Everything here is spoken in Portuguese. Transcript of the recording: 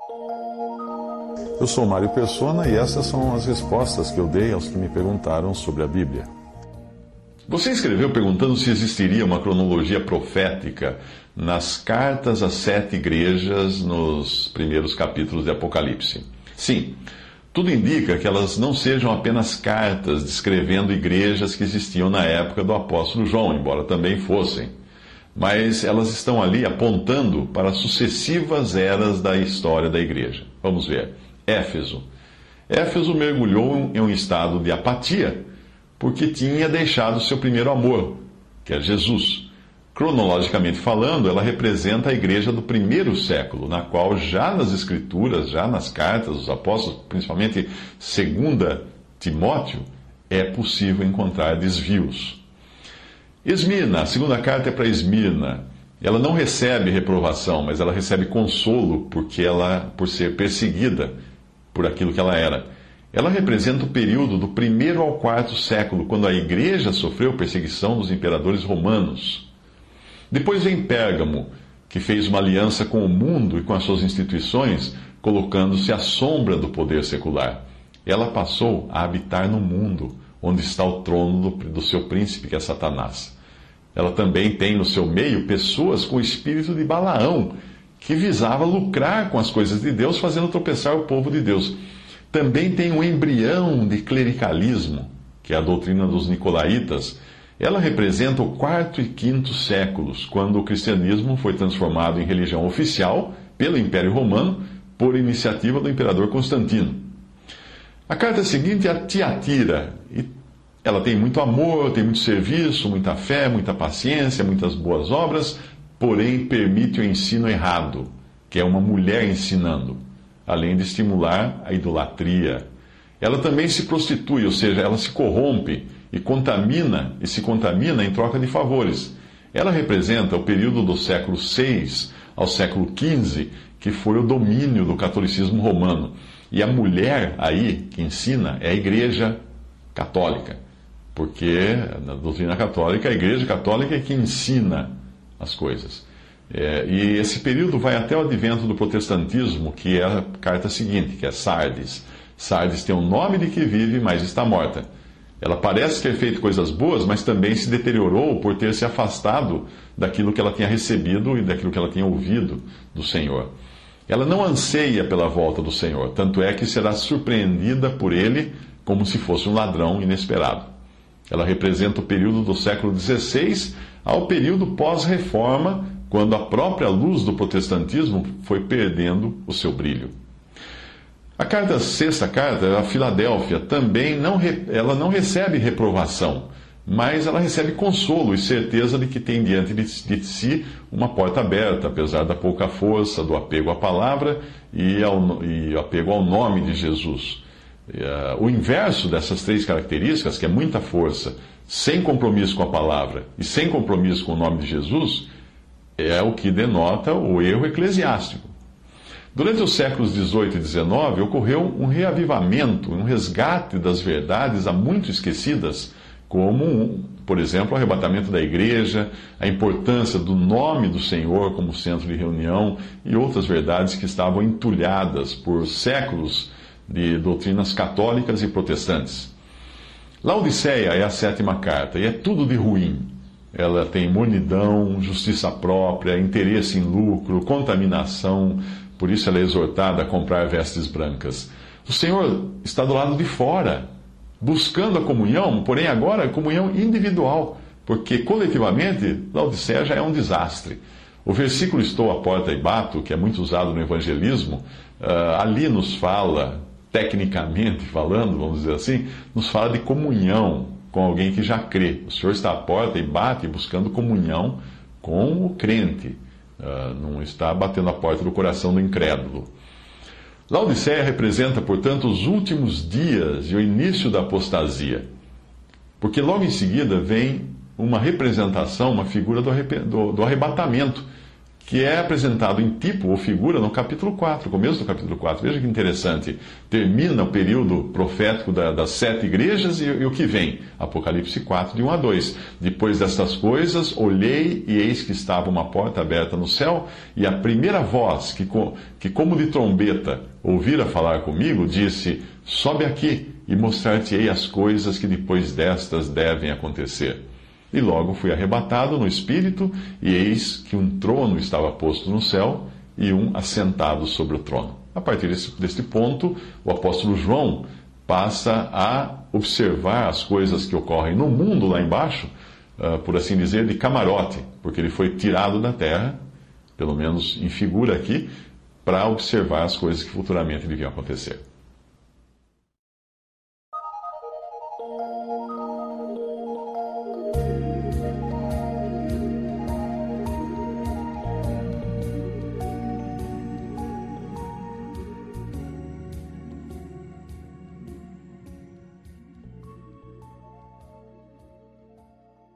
Eu sou Mário Persona e essas são as respostas que eu dei aos que me perguntaram sobre a Bíblia. Você escreveu perguntando se existiria uma cronologia profética nas cartas às 7 igrejas nos primeiros capítulos de Apocalipse. Sim, tudo indica que elas não sejam apenas cartas descrevendo igrejas que existiam na época do apóstolo João, embora também fossem. Mas elas estão ali apontando para sucessivas eras da história da igreja. Vamos ver. Éfeso. Éfeso mergulhou em um estado de apatia porque tinha deixado seu primeiro amor, que é Jesus. Cronologicamente falando, ela representa a igreja do primeiro século, na qual já nas escrituras, já nas cartas dos apóstolos, principalmente 2 Timóteo, é possível encontrar desvios. Esmirna, a segunda carta é para Esmirna. Ela não recebe reprovação, mas ela recebe consolo por ser perseguida por aquilo que ela era. Ela representa o período do 1º ao 4º século, quando a igreja sofreu perseguição dos imperadores romanos. Depois vem Pérgamo, que fez uma aliança com o mundo e com as suas instituições, colocando-se à sombra do poder secular. Ela passou a habitar no mundo, onde está o trono do seu príncipe, que é Satanás. Ela também tem no seu meio pessoas com o espírito de Balaão, que visava lucrar com as coisas de Deus, fazendo tropeçar o povo de Deus. Também tem um embrião de clericalismo, que é a doutrina dos nicolaítas. Ela representa o 4º e 5º séculos, quando o cristianismo foi transformado em religião oficial pelo Império Romano, por iniciativa do imperador Constantino. A carta seguinte é a Tiatira. Ela tem muito amor, tem muito serviço, muita fé, muita paciência, muitas boas obras, porém permite o ensino errado, que é uma mulher ensinando, além de estimular a idolatria. Ela também se prostitui, ou seja, ela se corrompe e se contamina em troca de favores. Ela representa o período do século VI ao século XV, que foi o domínio do catolicismo romano. E a mulher aí que ensina é a Igreja Católica, porque na doutrina católica, a Igreja Católica é que ensina as coisas. E esse período vai até o advento do protestantismo, que é a carta seguinte, que é Sardes. Sardes tem o nome de que vive, mas está morta. Ela parece ter feito coisas boas, mas também se deteriorou por ter se afastado daquilo que ela tinha recebido e daquilo que ela tinha ouvido do Senhor. Ela não anseia pela volta do Senhor, tanto é que será surpreendida por ele como se fosse um ladrão inesperado. Ela representa o período do século XVI ao período pós-reforma, quando a própria luz do protestantismo foi perdendo o seu brilho. A sexta carta, a Filadélfia, também ela não recebe reprovação, mas ela recebe consolo e certeza de que tem diante de si uma porta aberta, apesar da pouca força, do apego à palavra e apego ao nome de Jesus. O inverso dessas 3 características, que é muita força, sem compromisso com a palavra e sem compromisso com o nome de Jesus, é o que denota o erro eclesiástico. Durante os séculos XVIII e XIX, ocorreu um reavivamento, um resgate das verdades há muito esquecidas, como, por exemplo, o arrebatamento da igreja, a importância do nome do Senhor como centro de reunião e outras verdades que estavam entulhadas por séculos de doutrinas católicas e protestantes. Laodiceia é a 7ª carta e é tudo de ruim. Ela tem mornidão, justiça própria, interesse em lucro, contaminação, por isso ela é exortada a comprar vestes brancas. O Senhor está do lado de fora, buscando a comunhão, porém agora a comunhão individual, porque coletivamente Laodiceia já é um desastre. O versículo "Estou à porta e bato", que é muito usado no evangelismo, ali nos fala, tecnicamente falando, vamos dizer assim, nos fala de comunhão com alguém que já crê. O Senhor está à porta e bate buscando comunhão com o crente. Não está batendo a porta do coração do incrédulo. Laodiceia representa, portanto, os últimos dias e o início da apostasia. Porque logo em seguida vem uma representação, uma figura do arrebatamento, que é apresentado em tipo ou figura no capítulo 4, começo do capítulo 4. Veja que interessante. Termina o período profético das 7 igrejas e o que vem? Apocalipse 4, de 1 a 2. Depois destas coisas, olhei e eis que estava uma porta aberta no céu, e a primeira voz, que como de trombeta ouvira falar comigo, disse: sobe aqui e mostrar-te-ei as coisas que depois destas devem acontecer. E logo fui arrebatado no Espírito, e eis que um trono estava posto no céu, e um assentado sobre o trono. A partir deste ponto, o apóstolo João passa a observar as coisas que ocorrem no mundo lá embaixo, por assim dizer, de camarote, porque ele foi tirado da terra, pelo menos em figura aqui, para observar as coisas que futuramente deviam acontecer.